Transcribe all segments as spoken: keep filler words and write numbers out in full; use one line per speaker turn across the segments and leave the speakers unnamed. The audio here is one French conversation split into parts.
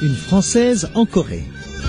une Française en Corée.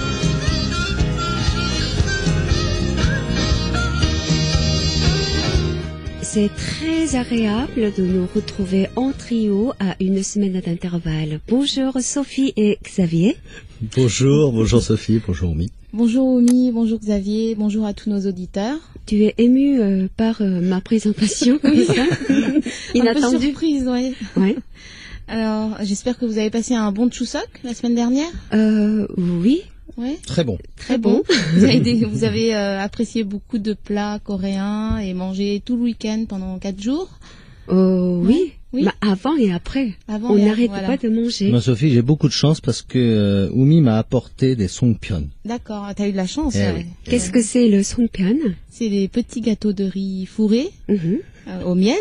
C'est très agréable de nous retrouver en trio à une semaine d'intervalle. Bonjour Sophie et Xavier.
Bonjour, bonjour Sophie, bonjour Oumi.
Bonjour Oumi, bonjour Xavier, bonjour à tous nos auditeurs.
Tu es émue euh, par euh, ma présentation comme ça.
Inattendu. Un peu surprise, oui.
Ouais.
Alors, j'espère que vous avez passé un bon Chuseok la semaine dernière.
Euh, oui.
Ouais.
Très bon.
Très bon. Vous avez, des, vous avez euh, apprécié beaucoup de plats coréens et mangé tout le week-end pendant quatre jours.
Euh, oui.
Oui.
Bah, avant et après.
Avant
On
et
n'arrête
voilà.
pas de manger.
Moi Sophie, j'ai beaucoup de chance parce que euh, Oumi m'a apporté des songpyeon.
D'accord, t'as eu de la chance.
Eh
ouais.
oui.
Qu'est-ce que c'est le songpyeon?
C'est des petits gâteaux de riz fourrés
mm-hmm.
euh, au miel.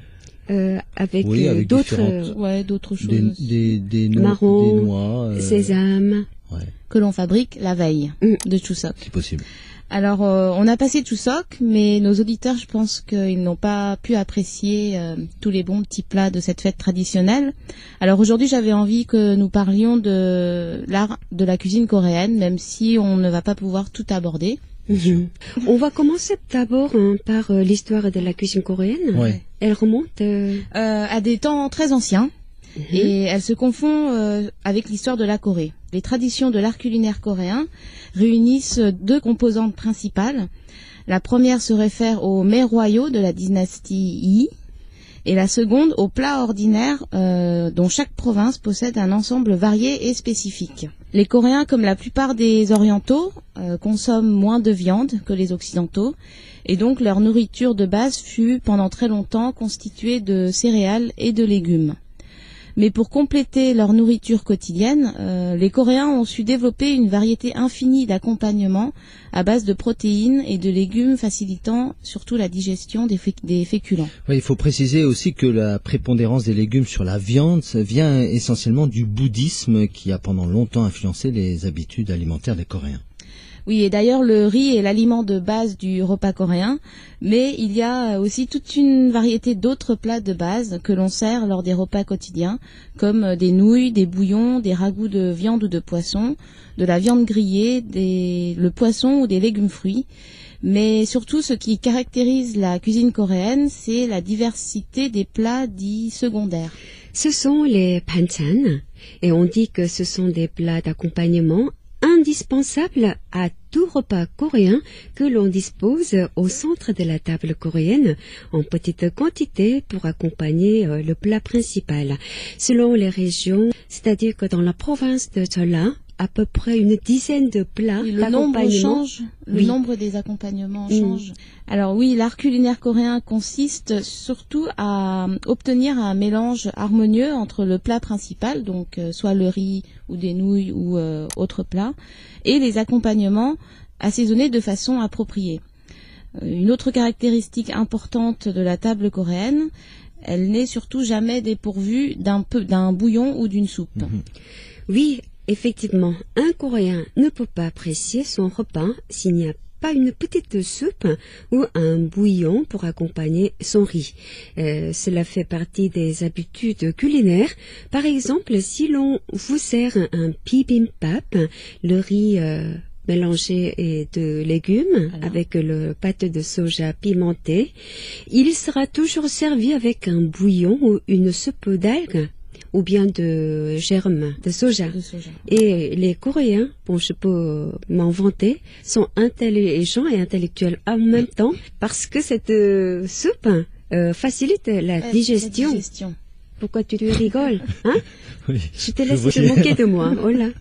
Euh, avec,
oui,
euh,
avec
d'autres,
euh, ouais, d'autres choses.
Des, des, des, no
marrons,
des noix, euh,
sésame.
Ouais.
Que l'on fabrique la veille
mm.
de Chuseok.
C'est possible.
Alors, euh, on a passé Chuseok, mais nos auditeurs, je pense qu'ils n'ont pas pu apprécier euh, tous les bons petits plats de cette fête traditionnelle. Alors aujourd'hui, j'avais envie que nous parlions de l'art de la cuisine coréenne, même si on ne va pas pouvoir tout aborder.
Mm-hmm. On va commencer d'abord hein, par euh, l'histoire de la cuisine coréenne.
Ouais.
Elle remonte euh...
Euh, à des temps très anciens. Mmh. Et elle se confond euh, avec l'histoire de la Corée. Les traditions de l'art culinaire coréen réunissent deux composantes principales. La première se réfère aux mets royaux de la dynastie Yi, et la seconde aux plats ordinaires euh, dont chaque province possède un ensemble varié et spécifique. Les Coréens, comme la plupart des Orientaux, euh, consomment moins de viande que les Occidentaux, et donc leur nourriture de base fut pendant très longtemps constituée de céréales et de légumes. Mais pour compléter leur nourriture quotidienne, euh, les Coréens ont su développer une variété infinie d'accompagnements à base de protéines et de légumes facilitant surtout la digestion des, fé des féculents.
Oui, il faut préciser aussi que la prépondérance des légumes sur la viande vient essentiellement du bouddhisme qui a pendant longtemps influencé les habitudes alimentaires des Coréens.
Oui, et d'ailleurs, le riz est l'aliment de base du repas coréen, mais il y a aussi toute une variété d'autres plats de base que l'on sert lors des repas quotidiens, comme des nouilles, des bouillons, des ragoûts de viande ou de poisson, de la viande grillée, des... le poisson ou des légumes fruits. Mais surtout, ce qui caractérise la cuisine coréenne, c'est la diversité des plats dits secondaires.
Ce sont les banchan, et on dit que ce sont des plats d'accompagnement indispensable à tout repas coréen que l'on dispose au centre de la table coréenne en petite quantité pour accompagner euh, le plat principal. Selon les régions, c'est-à-dire que dans la province de Jeolla, à peu près une dizaine de plats
oui, le nombre change, le
oui.
nombre des accompagnements
mmh.
change. Alors oui, l'art culinaire coréen consiste surtout à obtenir un mélange harmonieux entre le plat principal, donc euh, soit le riz ou des nouilles ou euh, autres plats, et les accompagnements assaisonnés de façon appropriée. Euh, une autre caractéristique importante de la table coréenne, elle n'est surtout jamais dépourvue d'un peu d'un bouillon ou d'une soupe.
Mmh. Oui. Effectivement, un Coréen ne peut pas apprécier son repas s'il n'y a pas une petite soupe ou un bouillon pour accompagner son riz. Euh, cela fait partie des habitudes culinaires. Par exemple, si l'on vous sert un bibimbap, le riz euh, mélangé de légumes Alors. avec le pâte de soja pimenté, il sera toujours servi avec un bouillon ou une soupe d'algues ou bien de germes de soja.
de soja.
Et les Coréens, bon, je peux m'en vanter, sont intelligents et intellectuels en même temps parce que cette euh, soupe euh, facilite la
euh,
digestion.
La digestion.
Pourquoi tu rigoles, hein?
Oui,
je te laisse te moquer de moi, oh là.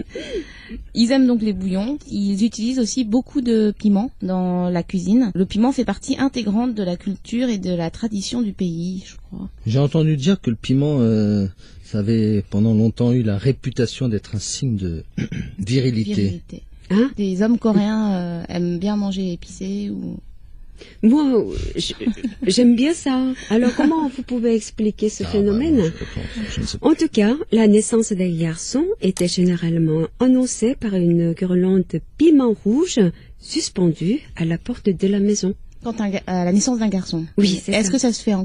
Ils aiment donc les bouillons. Ils utilisent aussi beaucoup de piment dans la cuisine. Le piment fait partie intégrante de la culture et de la tradition du pays, je crois.
J'ai entendu dire que le piment, euh, ça avait pendant longtemps eu la réputation d'être un signe de virilité.
Virilité.
Hein?
Des hommes coréens euh, aiment bien manger épicé ou...
Moi, j'aime bien ça. Alors, comment vous pouvez expliquer ce
ah,
phénomène
bah, non, je, je ne sais pas.
En tout cas, la naissance des garçons était généralement annoncée par une guirlande de piment rouge suspendue à la porte de la maison.
Quand un, à la naissance d'un garçon.
Oui, c'est
Est-ce
ça.
que ça se fait encore ?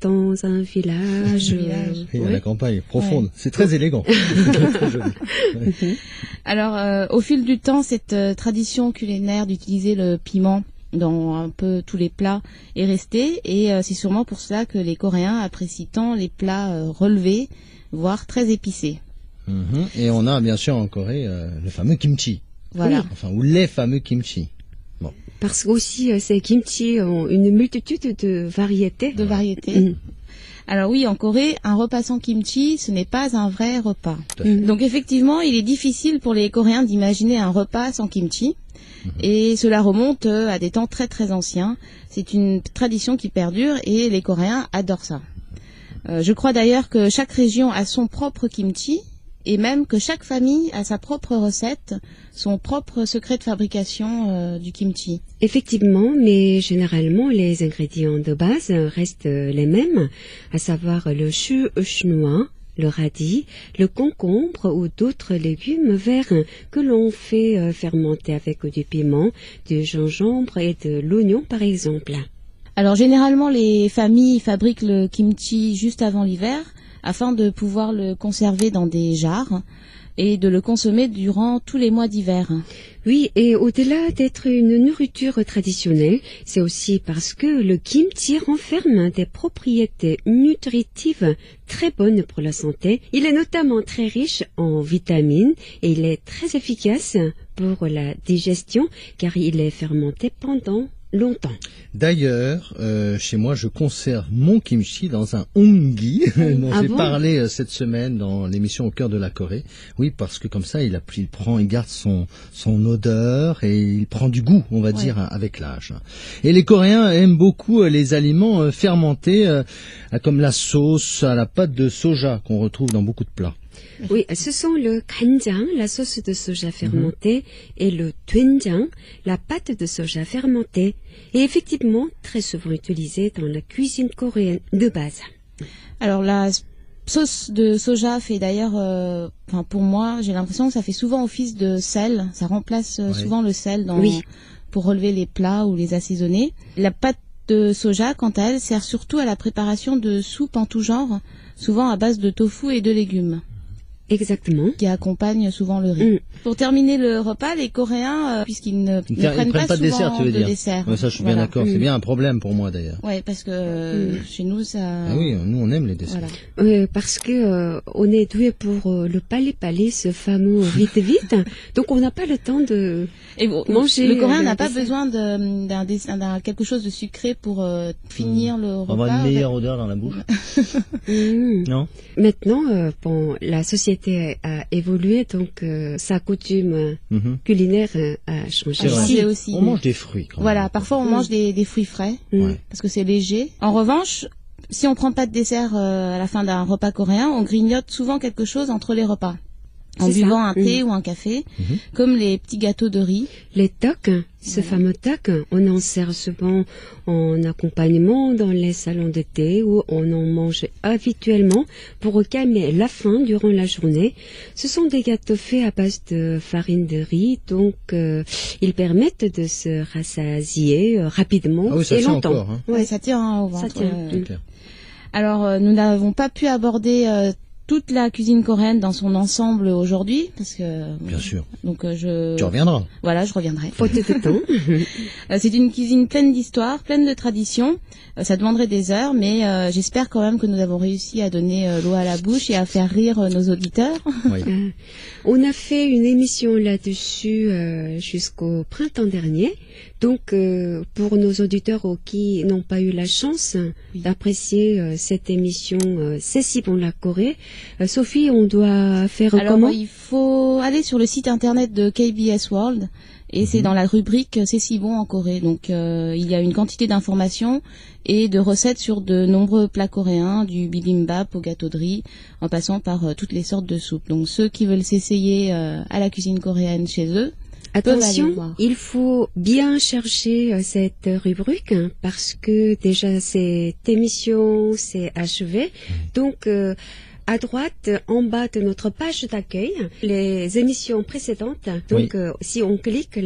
dans un village.
village.
Et
ouais.
à la campagne profonde.
Ouais.
C'est très élégant. Très joli. Ouais.
Alors, euh, au fil du temps, cette euh, tradition culinaire d'utiliser le piment dans un peu tous les plats est restée, et euh, c'est sûrement pour cela que les Coréens apprécient tant les plats euh, relevés, voire très épicés.
Mhm. Et on a bien sûr en Corée euh, le fameux kimchi.
Voilà.
Oui.
Enfin, ou les fameux kimchi.
Parce qu'aussi, euh, ces kimchi ont une multitude de variétés.
De variétés.
Mm.
Alors oui, en Corée, un repas sans kimchi, ce n'est pas un vrai repas.
Tout à fait.
Donc effectivement, il est difficile pour les Coréens d'imaginer un repas sans kimchi.
Mhm.
Et cela remonte euh, à des temps très très anciens. C'est une tradition qui perdure et les Coréens adorent ça. Euh, je crois d'ailleurs que chaque région a son propre kimchi, et même que chaque famille a sa propre recette, son propre secret de fabrication euh, du kimchi.
Effectivement, mais généralement, les ingrédients de base restent les mêmes, à savoir le chou chinois, le radis, le concombre ou d'autres légumes verts que l'on fait euh, fermenter avec du piment, du gingembre et de l'oignon par exemple.
Alors généralement, les familles fabriquent le kimchi juste avant l'hiver, afin de pouvoir le conserver dans des jarres et de le consommer durant tous les mois d'hiver.
Oui, et au-delà d'être une nourriture traditionnelle, c'est aussi parce que le kimchi renferme des propriétés nutritives très bonnes pour la santé. Il est notamment très riche en vitamines et il est très efficace pour la digestion car il est fermenté pendant longtemps.
D'ailleurs, euh, chez moi, je conserve mon kimchi dans un ongi dont
Ah
j'ai
bon
parlé euh, cette semaine dans l'émission Au cœur de la Corée. Oui, parce que comme ça, il, a, il prend, il garde son son odeur et il prend du goût, on va
Ouais.
dire, avec l'âge. Et les Coréens aiment beaucoup euh, les aliments euh, fermentés, euh, comme la sauce à la pâte de soja qu'on retrouve dans beaucoup de plats.
Oui, ce sont le 간장, la sauce de soja fermentée, et le doenjang, la pâte de soja fermentée, et effectivement très souvent utilisée dans la cuisine coréenne de base.
Alors la s- sauce de soja fait d'ailleurs, euh, enfin pour moi, j'ai l'impression que ça fait souvent office de sel. Ça remplace euh,
Ouais.
souvent le sel dans,
Oui.
pour relever les plats ou les assaisonner. La pâte de soja, quant à elle, sert surtout à la préparation de soupes en tout genre, souvent à base de tofu et de légumes,
Exactement.
qui accompagnent souvent le riz.
Mm.
Pour terminer le repas, les Coréens, euh, puisqu'ils ne,
Ils
ne
ne
prennent,
prennent pas de
souvent
dessert, tu veux
de
dire.
dessert.
Ouais, ça, je suis bien
Voilà.
d'accord. C'est
Mm.
bien un problème pour moi, d'ailleurs.
Ouais, parce que euh,
Mm.
chez nous, ça.
Ah oui, nous, on aime les desserts.
Voilà.
Euh, parce que euh, on est doué pour euh, le palais-palais, ce fameux vite vite, donc on n'a pas le temps de
Et bon,
manger.
le Coréen
euh,
n'a pas
dessert.
besoin de- d'un dess- d'un quelque chose de sucré pour euh, finir le
On
repas.
va avoir une
avec-
meilleure odeur dans la bouche.
Mm.
Non?
Maintenant, euh, bon, la société a évolué, donc euh, sa coutume
Mhm.
culinaire euh, a changé
C'est vrai.
aussi.
Changé aussi.
On mange des fruits, quand même.
Voilà, parfois on
Mm.
mange des, des fruits frais
Mm.
Ouais.
parce que c'est léger. En revanche, si on prend pas de dessert euh, à la fin d'un repas coréen, on grignote souvent quelque chose entre les repas. En
C'est ça.
buvant un thé
Mm.
ou un café,
Mhm.
comme les petits gâteaux de riz.
Les tocs, ce
Voilà.
fameux toc, on en sert souvent en accompagnement dans les salons de thé où on en mange habituellement pour calmer la faim durant la journée. Ce sont des gâteaux faits à base de farine de riz, donc euh, ils permettent de se rassasier euh, rapidement
Ah oui, ça
et
tient
longtemps.
encore, hein.
Ouais.
Ça tient hein, au ventre.
Ça tient.
ouais.
C'est clair.
Alors, euh, nous n'avons pas pu aborder euh, toute la cuisine coréenne dans son ensemble aujourd'hui, parce que
Bien sûr.
donc euh, je
Tu reviendras.
voilà, je reviendrai.
Faute de temps.
Euh, c'est une cuisine pleine d'histoire, pleine de traditions. Euh, ça demanderait des heures, mais euh, j'espère quand même que nous avons réussi à donner euh, l'eau à la bouche et à faire rire euh, nos auditeurs.
Oui.
Euh, on a fait une émission là-dessus euh, jusqu'au printemps dernier. Donc, euh, pour nos auditeurs euh, qui n'ont pas eu la chance
Oui.
d'apprécier euh, cette émission euh, C'est si bon la Corée, euh, Sophie, on doit faire
Alors,
comment?
il faut aller sur le site internet de K B S World. Et c'est dans la rubrique C'est si bon en Corée. Donc euh, il y a une quantité d'informations et de recettes sur de nombreux plats coréens, du bibimbap au gâteau de riz, en passant par euh, toutes les sortes de soupes. Donc ceux qui veulent s'essayer euh, à la cuisine coréenne chez eux, peuvent aller
Attention,
voir.
il faut bien chercher euh, cette rubrique hein, parce que déjà cette émission s'est achevée. Donc, euh, à droite, en bas de notre page d'accueil, les émissions précédentes. Donc,
Oui.
euh, si on clique là,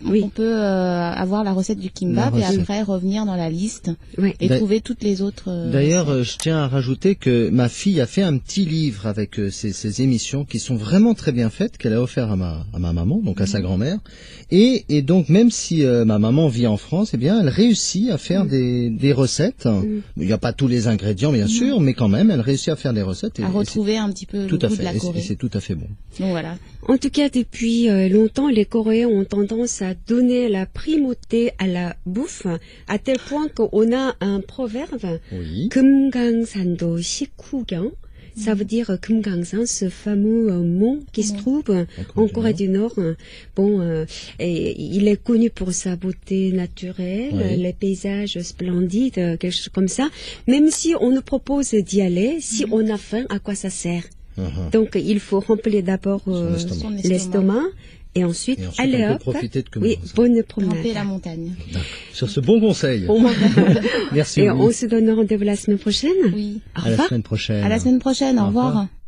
oui. on peut euh, avoir la recette du kimbap recette. et après revenir dans la liste
ouais.
et trouver toutes les autres. Euh,
D'ailleurs, euh, je tiens à rajouter que ma fille a fait un petit livre avec euh, ces, ces émissions qui sont vraiment très bien faites, qu'elle a offert à ma, à ma maman, donc à mmh. sa grand-mère. Et, et donc, même si euh, ma maman vit en France, eh bien, elle réussit à faire mmh. des, des recettes. Mmh. Il n'y a pas tous les ingrédients, bien mmh. sûr, mais quand même, elle réussit à faire des recettes. Et,
à retrouver un petit peu
tout
le
à
goût
fait.
de la Corée.
Et c'est tout à fait bon.
Donc voilà.
En tout cas, depuis euh, longtemps, les Coréens ont tendance à donner la primauté à la bouffe, à tel point qu'on a un proverbe,
oui.
금강산도 식후경. Ça veut dire Kumgangsan, ce fameux euh, mont qui mmh. se trouve euh, en Corée du Nord. Bon, euh, et il est connu pour sa beauté naturelle, oui. les paysages splendides, euh, quelque chose comme ça. Même si on nous propose d'y aller, si mmh. on a faim, à quoi ça sert? Uh-huh. Donc, il faut remplir d'abord euh, l'estomac. Et ensuite,
et ensuite
allez
on
hop,
peut profiter de
oui, bonne promenade.
Grimper la montagne.
Sur ce bon conseil.
Bon.
Merci.
Et
oui.
on se donne rendez-vous la semaine prochaine.
Oui.
Au revoir. À la semaine prochaine.
À la semaine prochaine. Au, Au revoir. revoir.